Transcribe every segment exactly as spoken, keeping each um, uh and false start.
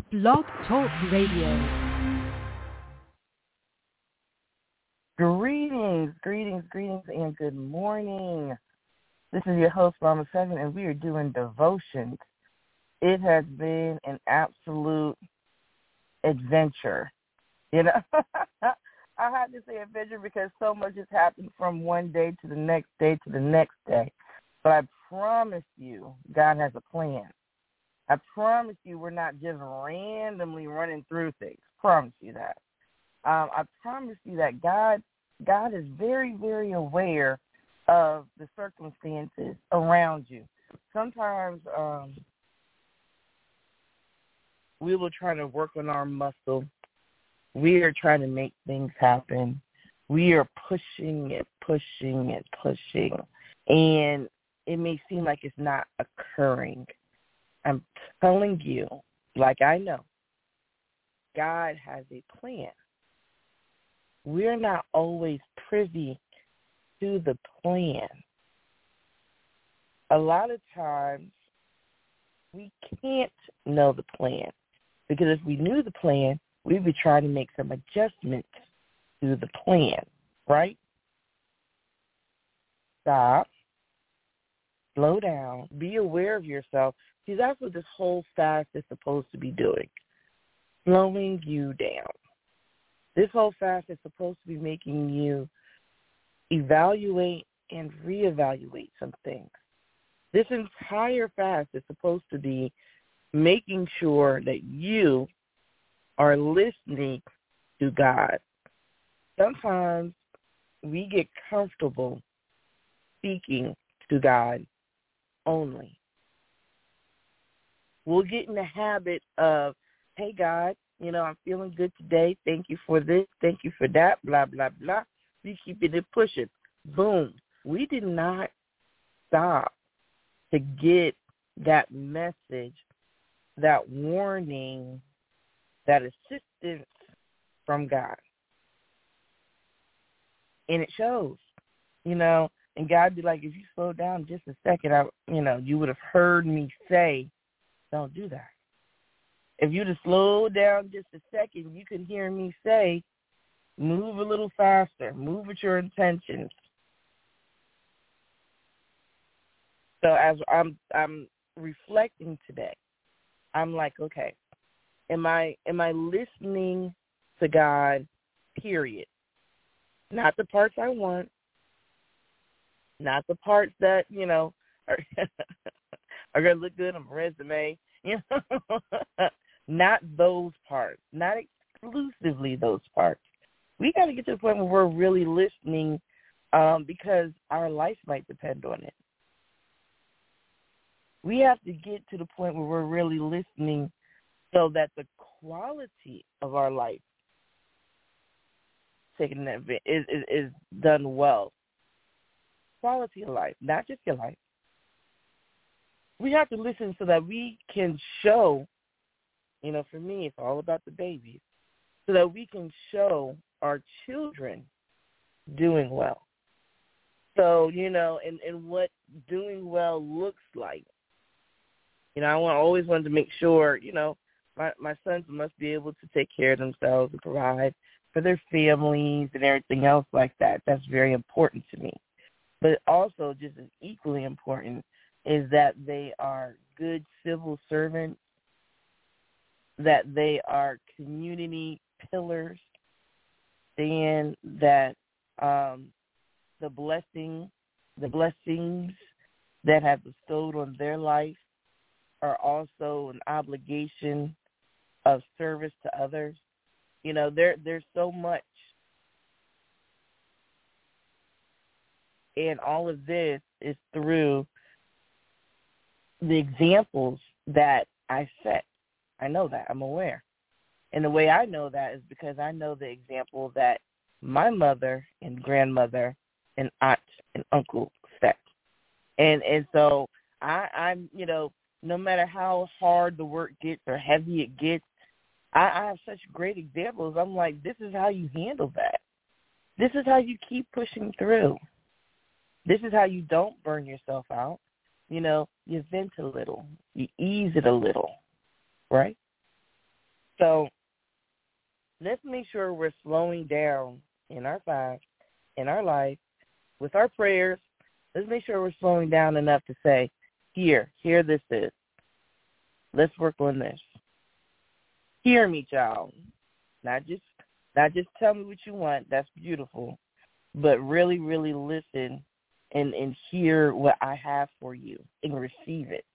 Blog Talk Radio. Greetings, greetings, greetings, and good morning. This is your host, Mama Seven, and we are doing devotions. It has been an absolute adventure. You know, I had to say adventure because so much has happened from one day to the next day to the next day. But I promise you, God has a plan. I promise you we're not just randomly running through things. Promise you that. Um, I promise you that God, God is very, very aware of the circumstances around you. Sometimes um, we will try to work on our muscle. We are trying to make things happen. We are pushing and pushing and pushing, and it may seem like it's not occurring. I'm telling you, like I know, God has a plan. We're not always privy to the plan. A lot of times we can't know the plan because if we knew the plan, we would try to make some adjustments to the plan, right? Stop. Slow down. Be aware of yourself. See, that's what this whole fast is supposed to be doing, slowing you down. This whole fast is supposed to be making you evaluate and reevaluate some things. This entire fast is supposed to be making sure that you are listening to God. Sometimes we get comfortable speaking to God only. We'll get in the habit of, hey, God, you know, I'm feeling good today. Thank you for this. Thank you for that, blah, blah, blah. We keep it pushing. Boom. We did not stop to get that message, that warning, that assistance from God. And it shows, you know, and God be like, if you slow down just a second, I, you know, you would have heard me say, don't do that. If you'd have slowed down just a second, you could hear me say, move a little faster, move with your intentions. So as I'm I'm reflecting today, I'm like, okay, am I am I listening to God, period? Not the parts I want, not the parts that, you know, are, are going to look good on my resume, you know, not those parts, not exclusively those parts. We got to get to the point where we're really listening um, because our life might depend on it. We have to get to the point where we're really listening so that the quality of our life taking that is, is, is done well. Quality of life, not just your life. We have to listen so that we can show, you know, for me, it's all about the babies, so that we can show our children doing well. So, you know, and, and what doing well looks like. You know, I want, always wanted to make sure, you know, my, my sons must be able to take care of themselves and provide for their families and everything else like that. That's very important to me. But also just as equally important is that they are good civil servants, that they are community pillars, and that um, the blessing, the blessings that have bestowed on their life are also an obligation of service to others. You know, there there's so much. And all of this is through the examples that I set. I know that. I'm aware. And the way I know that is because I know the example that my mother and grandmother and aunt and uncle set. And and so I, I'm, you know, no matter how hard the work gets or heavy it gets, I, I have such great examples. I'm like, this is how you handle that. This is how you keep pushing through. This is how you don't burn yourself out. You know, you vent a little. You ease it a little, right? So let's make sure we're slowing down in our fast, in our life, with our prayers. Let's make sure we're slowing down enough to say, here, here this is. Let's work on this. Hear me, child. Not just not just tell me what you want. That's beautiful. But really, really listen and, and hear what I have for you and receive it.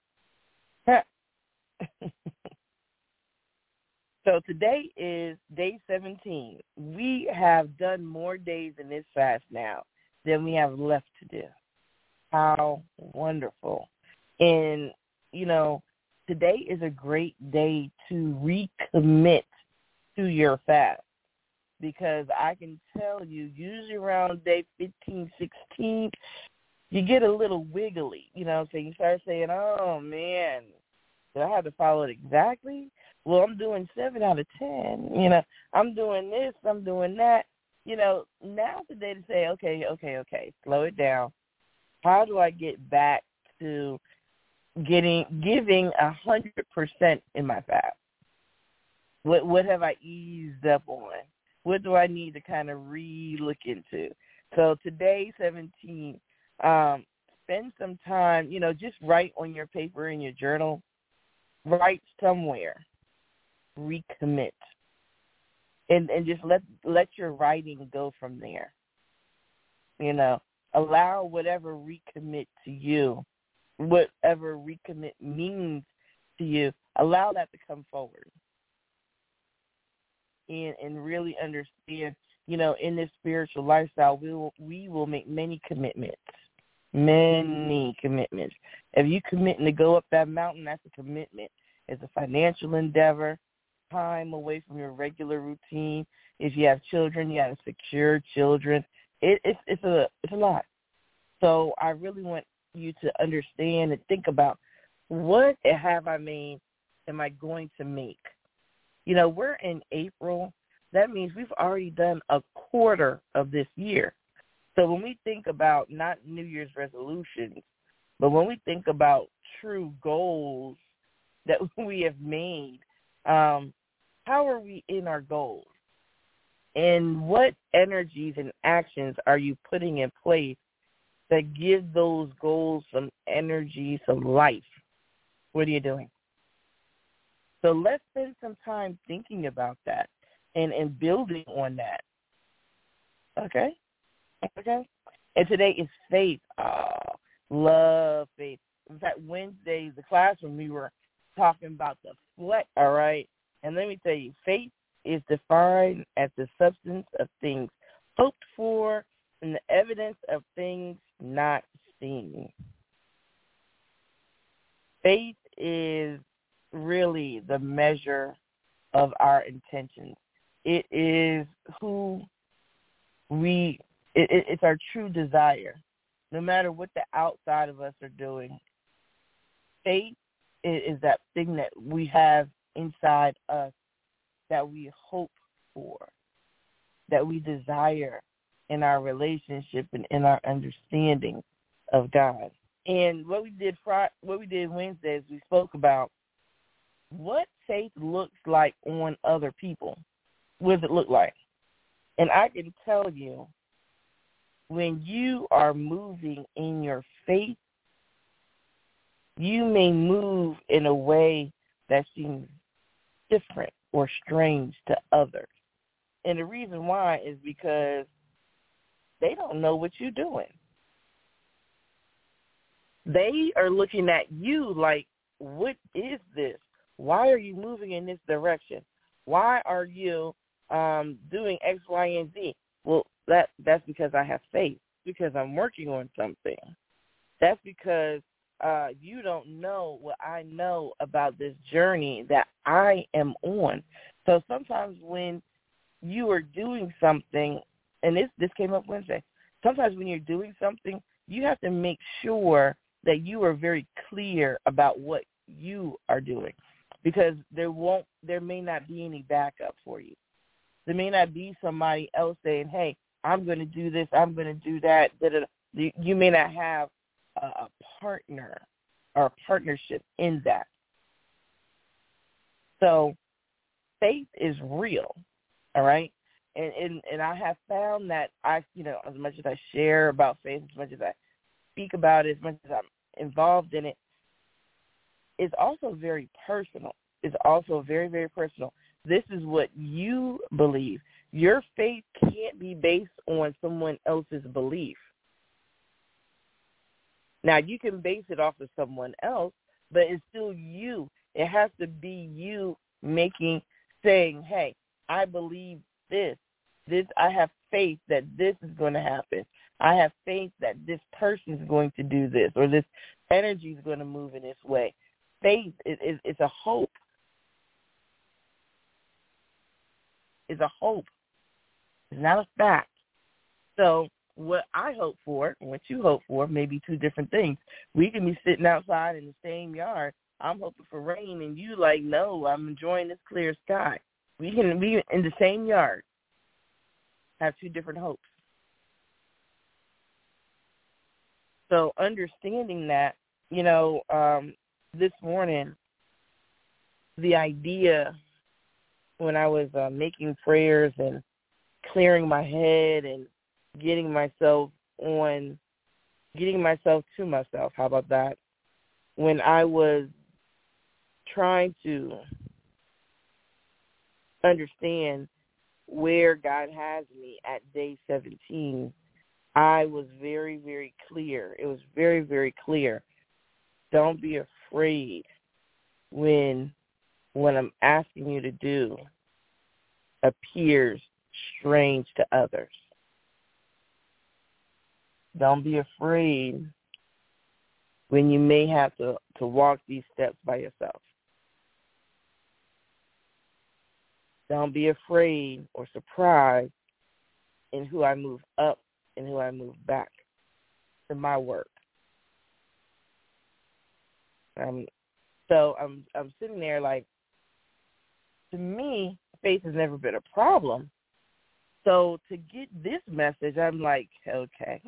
So today is day seventeen. We have done more days in this fast now than we have left to do. How wonderful. And, you know, today is a great day to recommit to your fast, because I can tell you, usually around day fifteen, sixteen, you get a little wiggly. You know what I'm saying? You start saying, oh, man, do I have to follow it exactly? Well, I'm doing seven out of ten. You know, I'm doing this, I'm doing that. You know, now's the day to say, okay, okay, okay, slow it down. How do I get back to getting, giving a hundred percent in my fast? What what have I eased up on? What do I need to kind of re-look into? So today, seventeen, um, spend some time, you know, just write on your paper in your journal. Write somewhere. Recommit. And and just let let your writing go from there. You know, allow whatever recommit to you, whatever recommit means to you, allow that to come forward. And and really understand, you know, in this spiritual lifestyle, we will we will make many commitments. Many commitments. If you committing to go up that mountain, that's a commitment. It's a financial endeavor, time away from your regular routine. If you have children, you got to secure children. It, it's it's a it's a lot. So I really want you to understand and think about, what have I made? Am I going to make? You know, we're in April. That means we've already done a quarter of this year. So when we think about not New Year's resolutions, but when we think about true goals that we have made, um, how are we in our goals? And what energies and actions are you putting in place that give those goals some energy, some life? What are you doing? So let's spend some time thinking about that and, and building on that. Okay? Okay? And today is faith. Oh, love faith. In fact, Wednesday, the classroom, we were talking about the flesh, all right? And let me tell you, faith is defined as the substance of things hoped for and the evidence of things not seen. Faith is really the measure of our intentions. It is who we, it, it, it's our true desire. No matter what the outside of us are doing, faith is, is that thing that we have inside us that we hope for, that we desire in our relationship and in our understanding of God. And what we did Friday, what we did Wednesday is we spoke about what faith looks like on other people. What does it look like? And I can tell you, when you are moving in your faith, you may move in a way that seems different or strange to others. And the reason why is because they don't know what you're doing. They are looking at you like, what is this? Why are you moving in this direction? Why are you um, doing X, Y, and Z? Well, that that's because I have faith, because I'm working on something. That's because uh, you don't know what I know about this journey that I am on. So sometimes when you are doing something, and this, this came up Wednesday, sometimes when you're doing something, you have to make sure that you are very clear about what you are doing, because there won't, there may not be any backup for you. There may not be somebody else saying, hey, I'm going to do this, I'm going to do that. Da-da-da. You may not have a, a partner or a partnership in that. So faith is real, all right? And, and and I have found that I, you know, as much as I share about faith, as much as I speak about it, as much as I'm involved in it, it's also very personal. It's also very, very personal. This is what you believe. Your faith can't be based on someone else's belief. Now, you can base it off of someone else, but it's still you. It has to be you making, saying, hey, I believe this. This, I have faith that this is going to happen. I have faith that this person is going to do this, or this energy is going to move in this way. Faith is, is, is a hope. It's a hope. It's not a fact. So what I hope for and what you hope for may be two different things. We can be sitting outside in the same yard. I'm hoping for rain, and you like, no, I'm enjoying this clear sky. We can be in the same yard, have two different hopes. So understanding that, you know, um, this morning, the idea when I was uh, making prayers and clearing my head and getting myself on, getting myself to myself, how about that? When I was trying to understand where God has me at day seventeen, I was very, very clear. It was very, very clear. Don't be afraid when what I'm asking you to do appears strange to others. Don't be afraid when you may have to, to walk these steps by yourself. Don't be afraid or surprised in who I move up and who I move back to my work. Um, so I'm I'm sitting there like, to me, faith has never been a problem. So to get this message, I'm like, okay.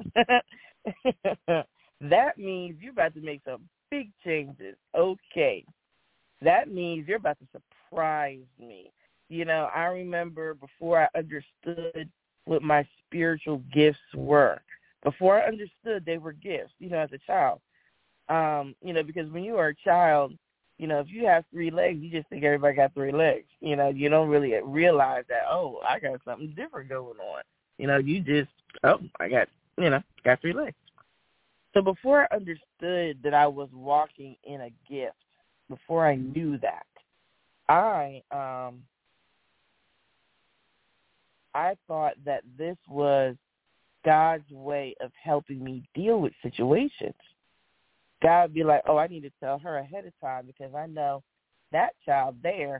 That means you're about to make some big changes. Okay. That means you're about to surprise me. You know, I remember before I understood what my spiritual gifts were, before I understood they were gifts, you know, as a child, um, you know, because when you are a child, you know, if you have three legs, you just think everybody got three legs. You know, you don't really realize that, oh, I got something different going on. You know, you just, oh, I got, you know, got three legs. So before I understood that I was walking in a gift, before I knew that, I um, I thought that this was God's way of helping me deal with situations. God would be like, oh, I need to tell her ahead of time because I know that child there,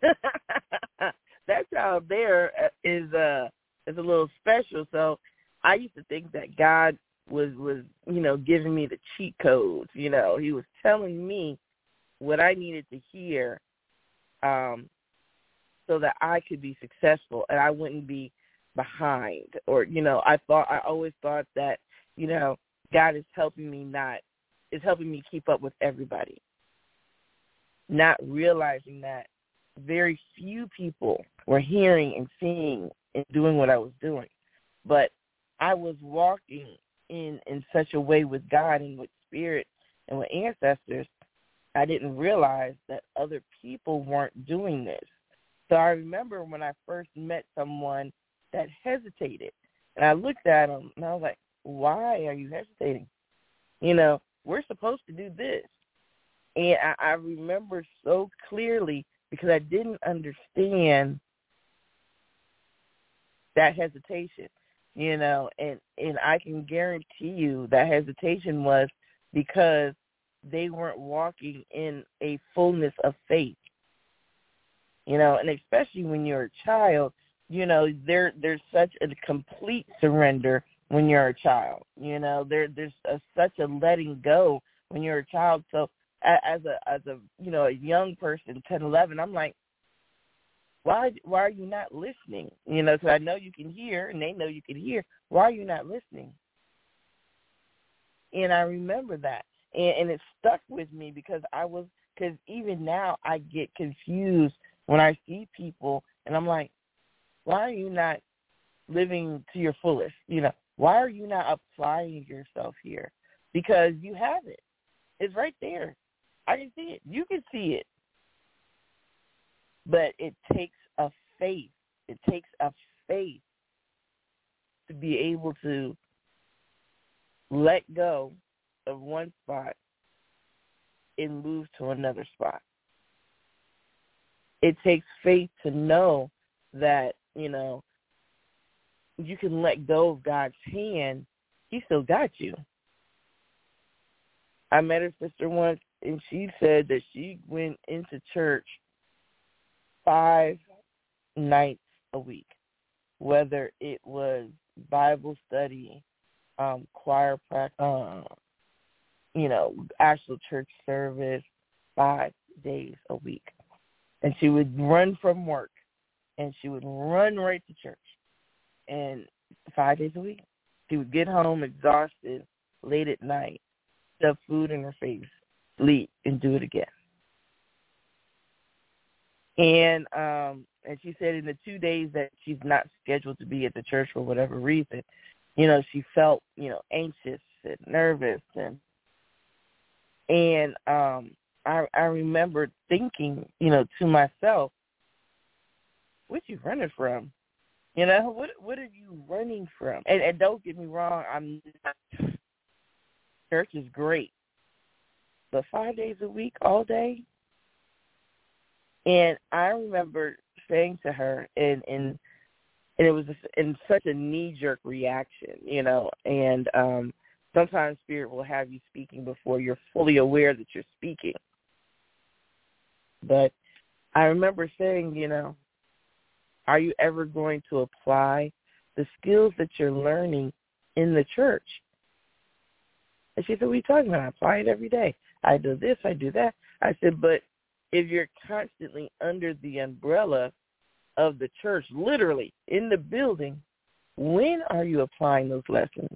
that child there is uh, is a little special. So I used to think that God was, was, you know, giving me the cheat codes. You know, he was telling me what I needed to hear um, so that I could be successful and I wouldn't be behind. Or, you know, I thought, I always thought that, you know, God is helping me not, is helping me keep up with everybody. Not realizing that very few people were hearing and seeing and doing what I was doing. But I was walking in, in such a way with God and with spirit and with ancestors, I didn't realize that other people weren't doing this. So I remember when I first met someone that hesitated, and I looked at him and I was like, why are you hesitating? You know, we're supposed to do this. And I, I remember so clearly because I didn't understand that hesitation, you know, and, and I can guarantee you that hesitation was because they weren't walking in a fullness of faith, you know, and especially when you're a child, you know, there there's such a complete surrender when you're a child, you know, there there's a, such a letting go when you're a child. So as a as a you know a young person, ten, eleven, I'm like, why why are you not listening? You know, because I know you can hear, and they know you can hear. Why are you not listening? And I remember that, and, and it stuck with me because I was because even now I get confused when I see people and I'm like, why are you not living to your fullest? You know, why are you not applying yourself here? Because you have it. It's right there. I can see it. You can see it. But it takes a faith. It takes a faith to be able to let go of one spot and move to another spot. It takes faith to know that, you know, you can let go of God's hand. He still got you. I met her sister once, and she said that she went into church five nights a week, whether it was Bible study, um, choir practice, uh, you know, actual church service, five days a week. And she would run from work, and she would run right to church. And five days a week, she would get home exhausted late at night, stuff food in her face, sleep, and do it again. And um, and she said in the two days that she's not scheduled to be at the church for whatever reason, you know, she felt, you know, anxious and nervous. And and um, I, I remember thinking, you know, to myself, what you running from? You know, what what are you running from? And, and don't get me wrong, I'm not, church is great, but five days a week, all day. And I remember saying to her, and and, and it was in such a knee-jerk reaction, you know, and um, sometimes Spirit will have you speaking before you're fully aware that you're speaking. But I remember saying, you know, are you ever going to apply the skills that you're learning in the church? And she said, what are you talking about? I apply it every day. I do this, I do that. I said, but if you're constantly under the umbrella of the church, literally in the building, when are you applying those lessons?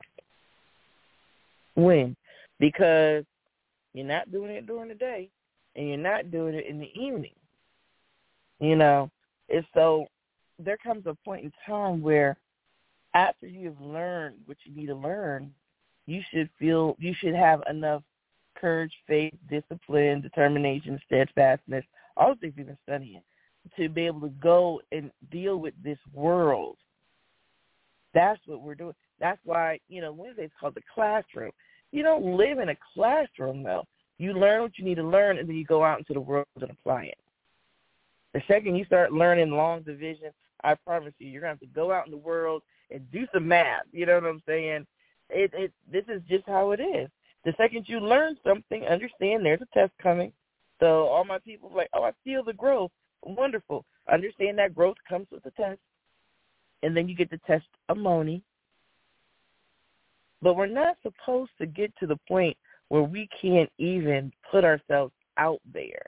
When? Because you're not doing it during the day, and you're not doing it in the evening. You know, and so there comes a point in time where after you've learned what you need to learn, you should feel, you should have enough courage, faith, discipline, determination, steadfastness, all the things you've been studying, to be able to go and deal with this world. That's what we're doing. That's why, you know, Wednesday's called the classroom. You don't live in a classroom, though. You learn what you need to learn, and then you go out into the world and apply it. The second you start learning long division, I promise you, you're going to have to go out in the world and do some math. You know what I'm saying? It, it, this is just how it is. The second you learn something, understand there's a test coming. So all my people are like, oh, I feel the growth. Wonderful. Understand that growth comes with the test. And then you get the testimony. But we're not supposed to get to the point where we can't even put ourselves out there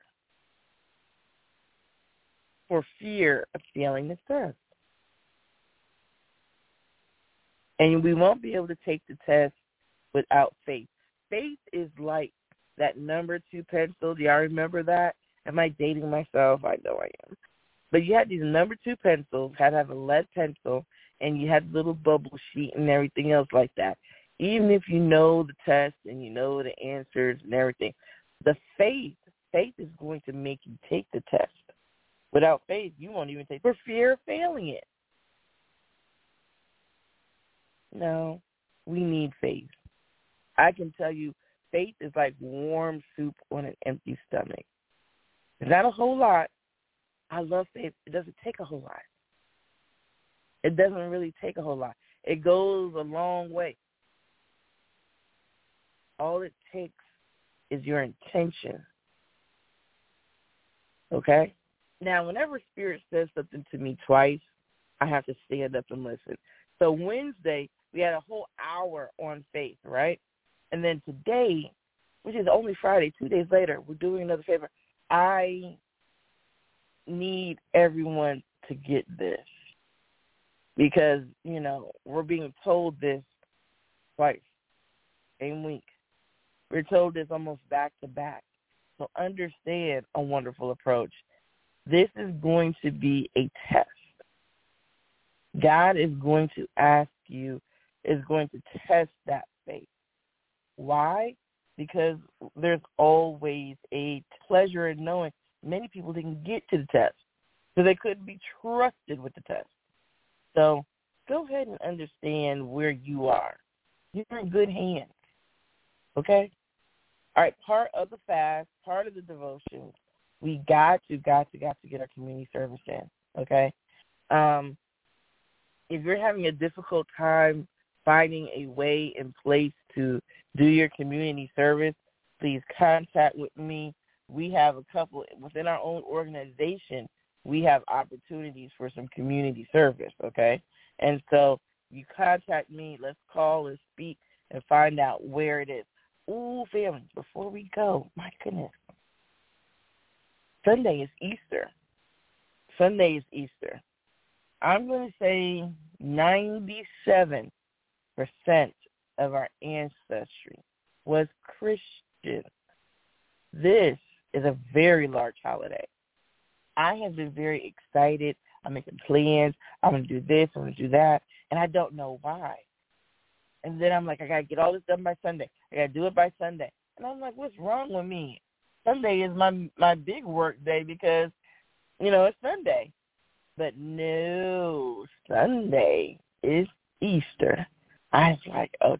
for fear of failing the test. And we won't be able to take the test without faith. Faith is like that number two pencil. Do y'all remember that? Am I dating myself? I know I am. But you had these number two pencils, had to have a lead pencil, and you had a little bubble sheet and everything else like that. Even if you know the test and you know the answers and everything, the faith, faith is going to make you take the test. Without faith, you won't even take it for fear of failing it. No, we need faith. I can tell you, faith is like warm soup on an empty stomach. It's not a whole lot. I love faith. It doesn't take a whole lot. It doesn't really take a whole lot. It goes a long way. All it takes is your intention. Okay? Now, whenever Spirit says something to me twice, I have to stand up and listen. So Wednesday, we had a whole hour on faith, right? And then today, which is only Friday, two days later, we're doing another favor. I need everyone to get this because, you know, we're being told this twice, same week. We're told this almost back to back. So understand a wonderful approach. This is going to be a test. God is going to ask you, is going to test that faith. Why? Because there's always a pleasure in knowing many people didn't get to the test, so they couldn't be trusted with the test. So go ahead and understand where you are. You're in good hands, okay? All right, part of the fast, part of the devotion, we got to, got to, got to get our community service in, okay? Um, if you're having a difficult time finding a way and place to do your community service, please contact with me. We have a couple, within our own organization, we have opportunities for some community service, okay? And so you contact me, let's call and speak and find out where it is. Ooh, family, before we go, my goodness. Sunday is Easter. Sunday is Easter. I'm going to say ninety-seven percent of our ancestry was Christian. This is a very large holiday. I have been very excited. I'm making plans. I'm going to do this. I'm going to do that. And I don't know why. And then I'm like, I got to get all this done by Sunday. I got to do it by Sunday. And I'm like, what's wrong with me? Sunday is my my big work day because, you know, it's Sunday. But no, Sunday is Easter. I was like, okay,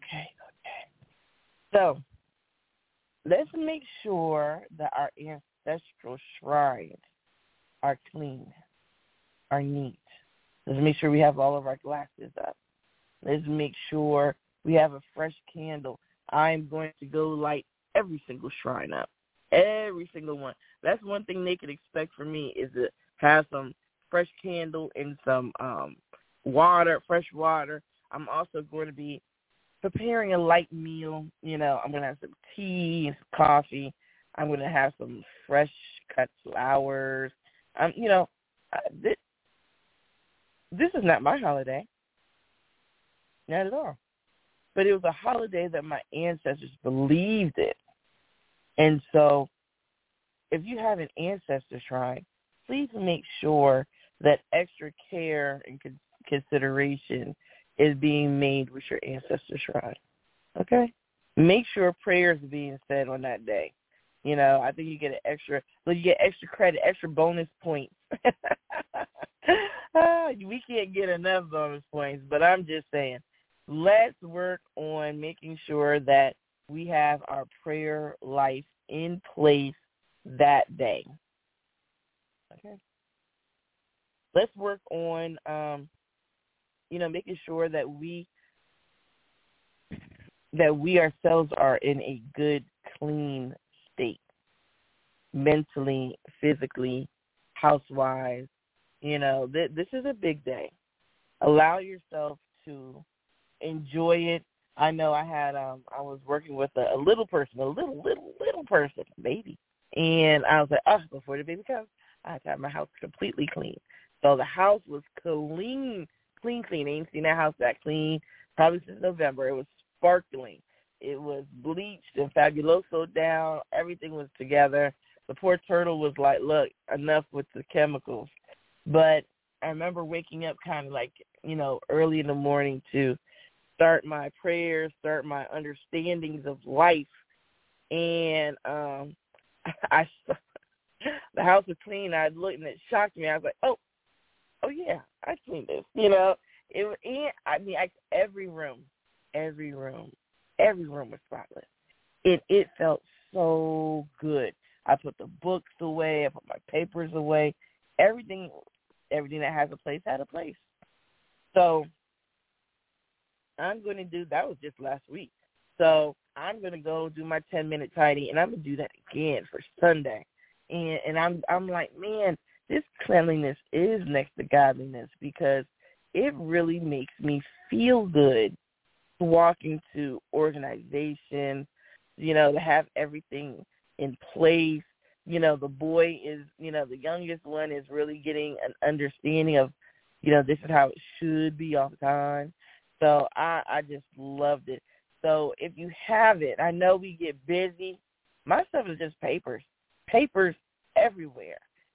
okay. So let's make sure that our ancestral shrines are clean, are neat. Let's make sure we have all of our glasses up. Let's make sure we have a fresh candle. I'm going to go light every single shrine up, every single one. That's one thing they could expect from me is to have some fresh candle and some um, water, fresh water. I'm also going to be preparing a light meal. You know, I'm going to have some tea and some coffee. I'm going to have some fresh cut flowers. Um, you know, uh, this, this is not my holiday. Not at all. But it was a holiday that my ancestors believed in. And so if you have an ancestor shrine, please make sure that extra care and con- consideration is being made with your ancestor shrine. Okay? Make sure prayers are being said on that day. You know, I think you get an extra, well, you get extra credit, extra bonus points. ah, we can't get enough bonus points, but I'm just saying, let's work on making sure that we have our prayer life in place that day. Okay? Let's work on, um, you know, making sure that we that we ourselves are in a good, clean state, mentally, physically, house-wise. You know, th- this is a big day. Allow yourself to enjoy it. I know I had, um, I was working with a, a little person, a little, little, little person, baby. And I was like, oh, before the baby comes, I had to have my house completely clean. So the house was clean, clean, clean. I ain't seen that house that clean probably since November. It was sparkling. It was bleached and Fabuloso down. Everything was together. The poor turtle was like, look, enough with the chemicals. But I remember waking up kind of like, you know, early in the morning to start my prayers, start my understandings of life. And um, I saw the house was clean. I looked and it shocked me. I was like, oh, oh yeah, I cleaned this. You know, it. And I mean, I, every room, every room, every room was spotless. It it felt so good. I put the books away. I put my papers away. Everything, everything that has a place had a place. So I'm going to do, that was just last week. So I'm going to go do my ten-minute tidy, and I'm going to do that again for Sunday. And and I'm I'm like, man, this cleanliness is next to godliness because it really makes me feel good to walk into organization, you know, to have everything in place. You know, the boy is, you know, the youngest one is really getting an understanding of, you know, this is how it should be all the time. So I, I just loved it. So if you have it, I know we get busy. My stuff is just papers, papers everywhere.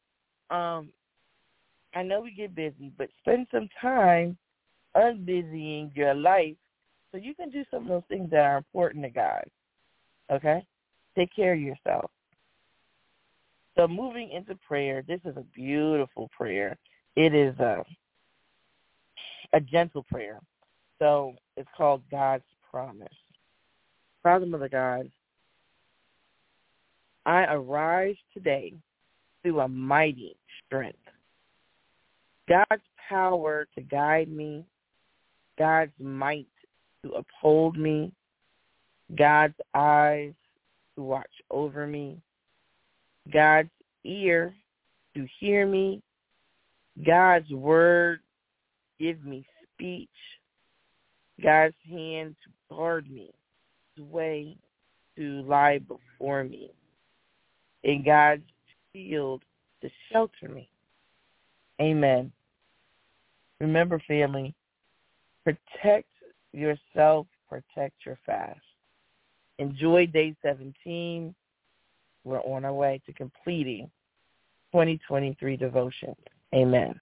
um, I know we get busy, but spend some time unbusying your life so you can do some of those things that are important to God, okay? Take care of yourself. So moving into prayer, this is a beautiful prayer. It is a, a gentle prayer. So it's called God's Promise. Father, Mother God, I arise today through a mighty strength. God's power to guide me, God's might to uphold me, God's eyes to watch over me, God's ear to hear me, God's word give me speech, God's hand to guard me, His way to lie before me, and God's shield to shelter me. Amen. Remember, family, protect yourself, protect your fast. Enjoy day seventeen. We're on our way to completing twenty twenty-three devotion. Amen.